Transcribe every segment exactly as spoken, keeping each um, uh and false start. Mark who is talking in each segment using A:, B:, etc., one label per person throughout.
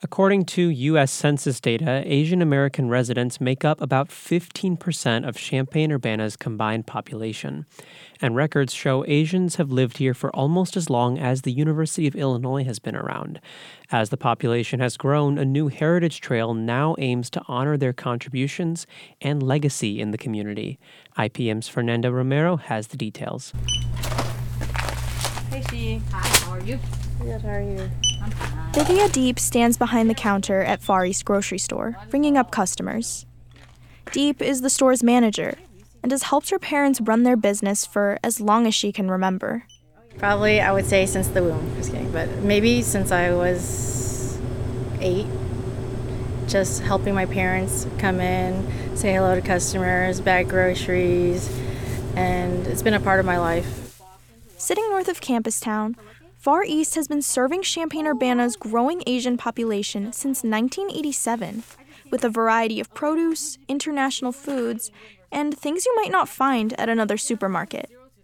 A: According to U S Census data, Asian American residents make up about fifteen percent of Champaign-Urbana's combined population. And records show Asians have lived here for almost as long as the University of Illinois has been around. As the population has grown, a new heritage trail now aims to honor their contributions and legacy in the community. I P M's Fernanda Romero has the details.
B: Hey, She.
C: Hi, how are you?
B: Good, how are you?
C: I'm fine.
D: Divya Deep stands behind the counter at Far East Grocery Store, ringing up customers. Deep is the store's manager and has helped her parents run their business for as long as she can remember.
B: Probably, I would say, since the womb. Just kidding, but maybe since I was eight. Just helping my parents come in, say hello to customers, bag groceries, and it's been a part of my life.
D: Sitting north of Campus Town, Far East has been serving Champaign-Urbana's growing Asian population since nineteen eighty-seven, with a variety of produce, international foods, and things you might not find at another supermarket.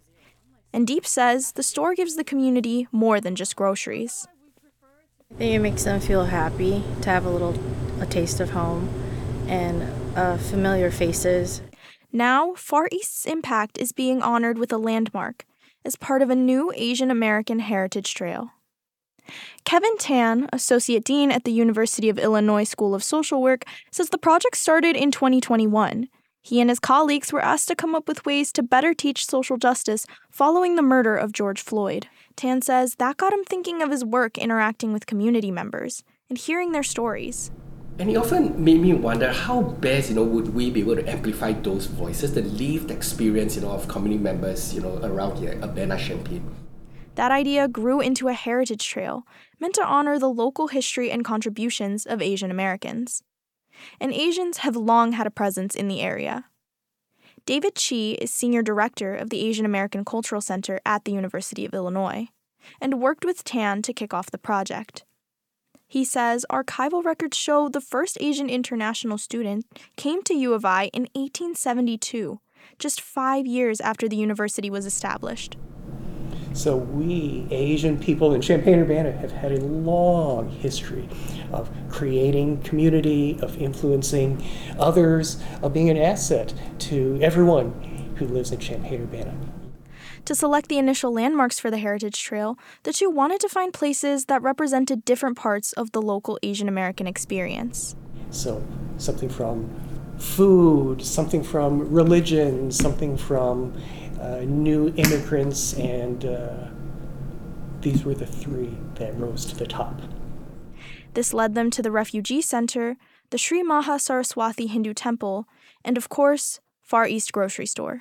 D: And Deep says the store gives the community more than just groceries.
B: I think it makes them feel happy to have a little a taste of home and uh, familiar faces.
D: Now, Far East's impact is being honored with a landmark as part of a new Asian American Heritage Trail. Kevin Tan, Associate Dean at the University of Illinois School of Social Work, says the project started in twenty twenty-one. He and his colleagues were asked to come up with ways to better teach social justice following the murder of George Floyd. Tan says that got him thinking of his work interacting with community members and hearing their stories.
E: And it often made me wonder how best, you know, would we be able to amplify those voices, the lived experience, you know, of community members, you know, around here, Urbana, Champaign.
D: That idea grew into a heritage trail meant to honor the local history and contributions of Asian Americans. And Asians have long had a presence in the area. David Chi is Senior Director of the Asian American Cultural Center at the University of Illinois and worked with Tan to kick off the project. He says archival records show the first Asian international student came to U of I in eighteen seventy-two, just five years after the university was established.
F: So we, Asian people in Champaign-Urbana, have had a long history of creating community, of influencing others, of being an asset to everyone who lives in Champaign-Urbana.
D: To select the initial landmarks for the Heritage Trail, the two wanted to find places that represented different parts of the local Asian American experience.
F: So something from food, something from religion, something from uh, new immigrants, and uh, these were the three that rose to the top.
D: This led them to the Refugee Center, the Sri Maha Saraswati Hindu Temple, and of course, Far East Grocery Store.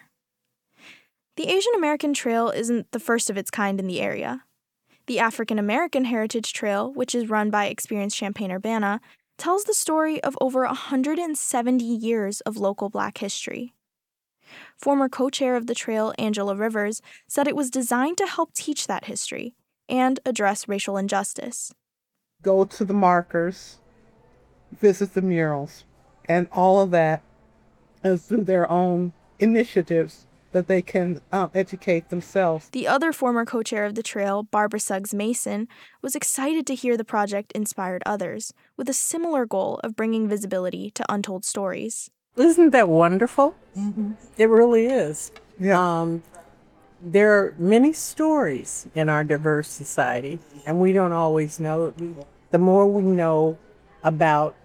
D: The Asian American Trail isn't the first of its kind in the area. The African American Heritage Trail, which is run by Experience Champaign-Urbana, tells the story of over one hundred seventy years of local Black history. Former co-chair of the trail, Angela Rivers, said it was designed to help teach that history and address racial injustice.
G: Go to the markers, visit the murals, and all of that is through their own initiatives that they can uh, educate themselves.
D: The other former co-chair of the trail, Barbara Suggs Mason, was excited to hear the project inspired others, with a similar goal of bringing visibility to untold stories.
H: Isn't that wonderful? Mm-hmm. It really is.
G: Yeah.
H: Um, there are many stories in our diverse society, and we don't always know. The more we know about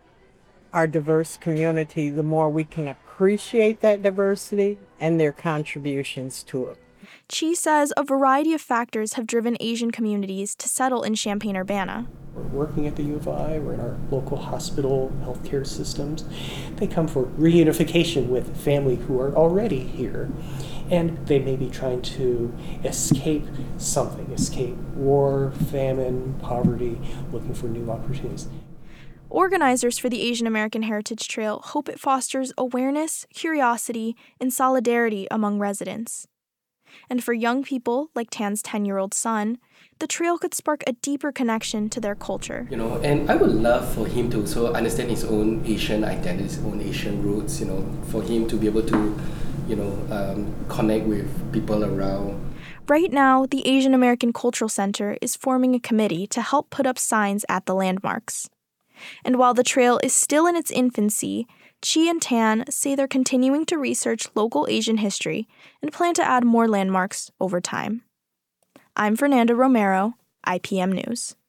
H: our diverse community, the more we can appreciate that diversity and their contributions to it.
D: Chi says a variety of factors have driven Asian communities to settle in Champaign-Urbana.
F: We're working at the U of I, we're in our local hospital, healthcare systems. They come for reunification with family who are already here, and they may be trying to escape something, escape war, famine, poverty, looking for new opportunities.
D: Organizers for the Asian American Heritage Trail hope it fosters awareness, curiosity, and solidarity among residents. And for young people, like Tan's ten-year-old son, the trail could spark a deeper connection to their culture.
E: You know, and I would love for him to also understand his own Asian identity, his own Asian roots, you know, for him to be able to, you know, um, connect with people around.
D: Right now, the Asian American Cultural Center is forming a committee to help put up signs at the landmarks. And while the trail is still in its infancy, Chi and Tan say they're continuing to research local Asian history and plan to add more landmarks over time. I'm Fernanda Romero, I P M News.